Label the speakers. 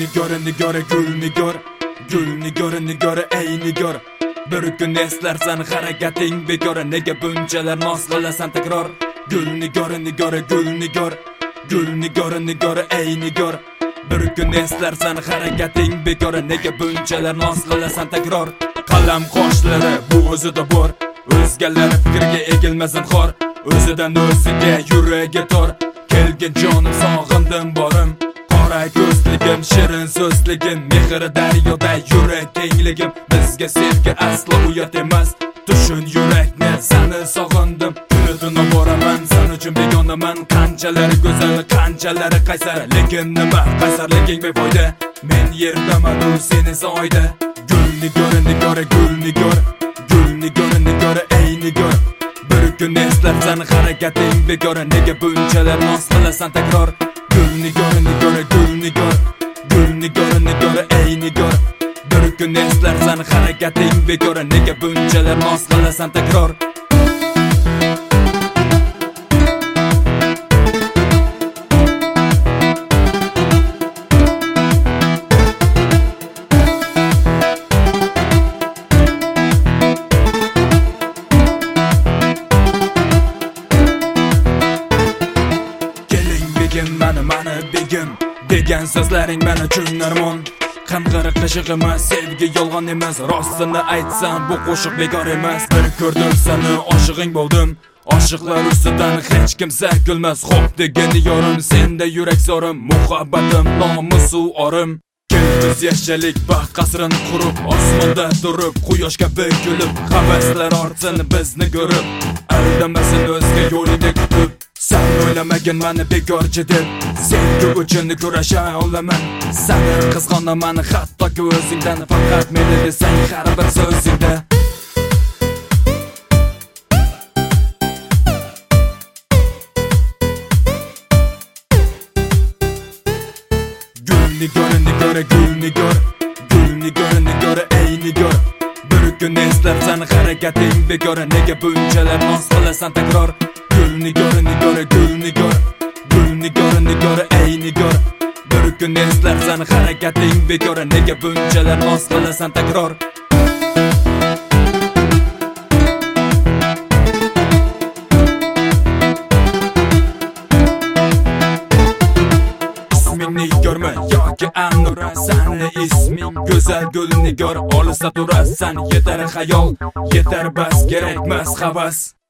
Speaker 1: nigora gul nigor, gul nigora ey nigor. Bir kun eslarsan harakating bekor, nega bunchalar noz qilasan takror. Gul nigora gul nigor, gul nigora ey nigor. Bir kun eslarsan harakating bekor, nega bunchalar noz qilasan takror. Qalam qoshlari bu o'zida bor, o'zgalar fikriga egilmasin xor. O'zidan o'ziga yuragi tor, kelgin jonim sog'indim borim. Qora ko'zligim, shirin so'zligim, mehri daryoda yurak kengligim. Bizga sevgi aslo uyat emas, tushun yurakni, seni sog'indim. Kuni-tun boraman, sen uchun begonaman. Qanchalari go'zal, qanchalari qaysar, lekin nima qaysarliging befoyda. Men yerdaman, u sen esa oyda. Gul nigora gul nigor, gul nigora ey nigor. Bir kun eslarsan harakating bekor, nega bunchalar noz qilasan takror. Gul nigora gul nigor, gul nigora ey nigor. Bir kun eslarsan harakating bekor, nega bunchalar noz qilasan takror. Mani begim degan so'zlaring men uchun armon. Qanqir qishig'im sevgi yolg'on emas, rostini aytsam bu qo'shiq bekor emas. Bir ko'rdim seni oshig'ing bo'ldim, oshiqlar ustidan hech kimsa kulmas. Xo'p degani yorim, senda yurak zorim, muhabbatim nomusu orim. Biz yashalik baxt qasrin qurib, osmonda turib, quyoshga bukilib, havaslar ortsin bizni ko'rib, aldamasin o'zga yo'lida kutib. Sen o'ylamagin meni bekorchi deb, sevgi uchun kurasha olaman. Seni qizg'onaman hattoki o'zingdan, faqat meni desang har bir so'zingda. Gul nigora gul nigor, gul nigora ey nigor. Bir kun eslarsan harakating bekor, nega bunchalar noz qilasan takror. Gul nigora gul nigor, gul nigora ey nigor. Bir kun eslarsan harakating bekor, nega bunchalar noz qilasan takror. Ismingni ko'rma yoki Anura, sani isming go'zal gul nigor. Olisda turasan, yetar xayol, yetar bas, kerakmas havas.